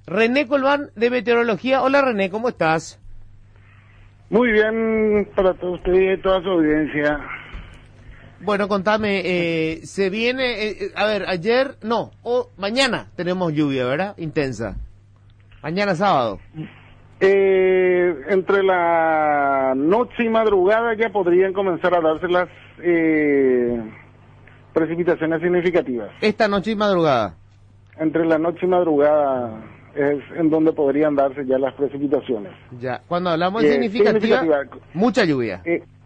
René Colván de Meteorología. Hola René, ¿cómo estás? Muy bien para todos ustedes y toda su audiencia. Bueno, contame, se viene, mañana tenemos lluvia, ¿verdad? Intensa. Mañana sábado. Entre la noche y madrugada ya podrían comenzar a darse las precipitaciones significativas. Esta noche y madrugada. Entre la noche y madrugada es en donde podrían darse ya las precipitaciones. Ya, cuando hablamos de significativa, mucha lluvia.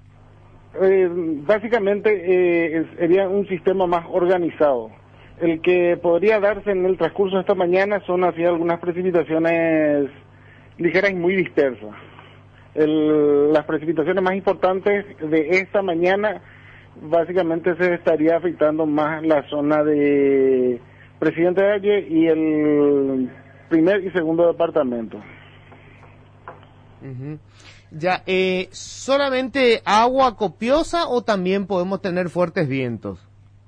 Básicamente sería un sistema más organizado. El que podría darse en el transcurso de esta mañana son así algunas precipitaciones ligeras y muy dispersas. Las precipitaciones más importantes de esta mañana básicamente se estaría afectando más la zona de Presidente Valle y el primer y segundo departamento. Uh-huh. Ya, ¿solamente agua copiosa o también podemos tener fuertes vientos?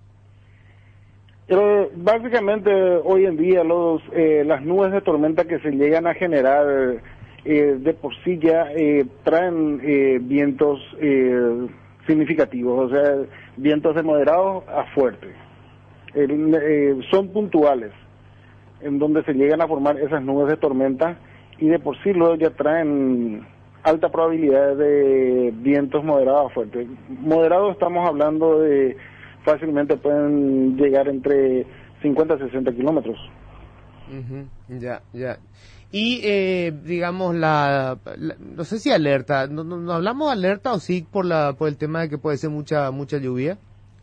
Básicamente hoy en día las nubes de tormenta que se llegan a generar de por sí ya traen vientos significativos, o sea, vientos de moderados a fuertes. Son puntuales en donde se llegan a formar esas nubes de tormenta y de por sí luego ya traen alta probabilidad de vientos moderados a fuertes. Moderados estamos hablando de fácilmente pueden llegar entre 50 a 60 kilómetros. Uh-huh. Ya. Y digamos no sé si alerta, no hablamos de alerta o sí por el tema de que puede ser mucha lluvia.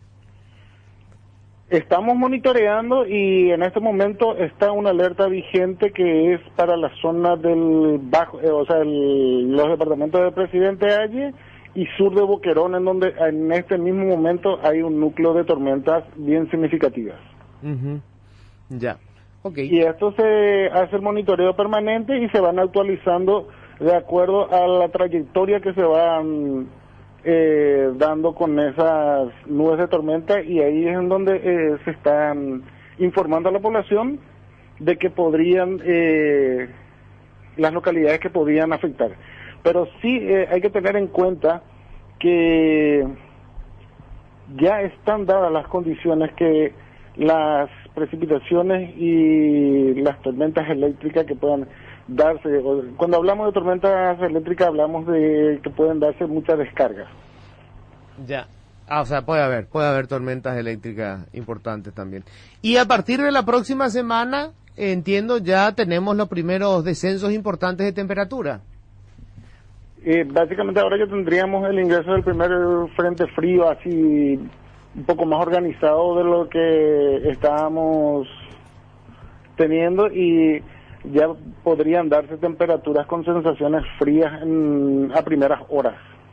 Estamos monitoreando y en este momento está una alerta vigente que es para la zona del bajo, los departamentos de Presidente Valle y sur de Boquerón, en donde en este mismo momento hay un núcleo de tormentas bien significativas. Uh-huh. Ya, okay. Y esto se hace el monitoreo permanente y se van actualizando de acuerdo a la trayectoria que se van dando con esas nubes de tormenta, y ahí es en donde se están informando a la población de que podrían, las localidades que podrían afectar. Pero sí hay que tener en cuenta que ya están dadas las condiciones que las precipitaciones y las tormentas eléctricas que puedan darse. Cuando hablamos de tormentas eléctricas hablamos de que pueden darse muchas descargas. Ya. O sea, puede haber tormentas eléctricas importantes también. Y a partir de la próxima semana, entiendo, ya tenemos los primeros descensos importantes de temperatura. Básicamente ahora ya tendríamos el ingreso del primer frente frío, así un poco más organizado de lo que estábamos teniendo, y ya podrían darse temperaturas con sensaciones frías a primeras horas.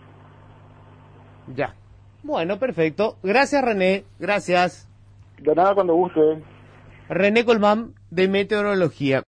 Ya. Bueno, perfecto. Gracias, René. Gracias. De nada, cuando guste. René Colván de Meteorología.